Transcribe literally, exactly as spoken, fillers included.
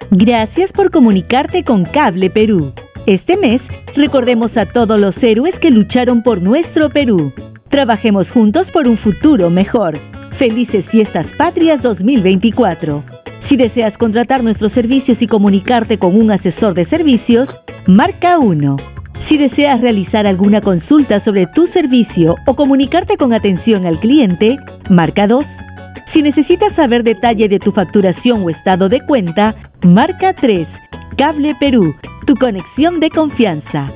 Gracias por comunicarte con Cable Perú. Este mes, recordemos a todos los héroes que lucharon por nuestro Perú. Trabajemos juntos por un futuro mejor. Felices Fiestas Patrias dos mil veinticuatro. Si deseas contratar nuestros servicios y comunicarte con un asesor de servicios, marca uno. Si deseas realizar alguna consulta sobre tu servicio o comunicarte con atención al cliente, marca dos. Si necesitas saber detalle de tu facturación o estado de cuenta, marca tres. Cable Perú, tu conexión de confianza.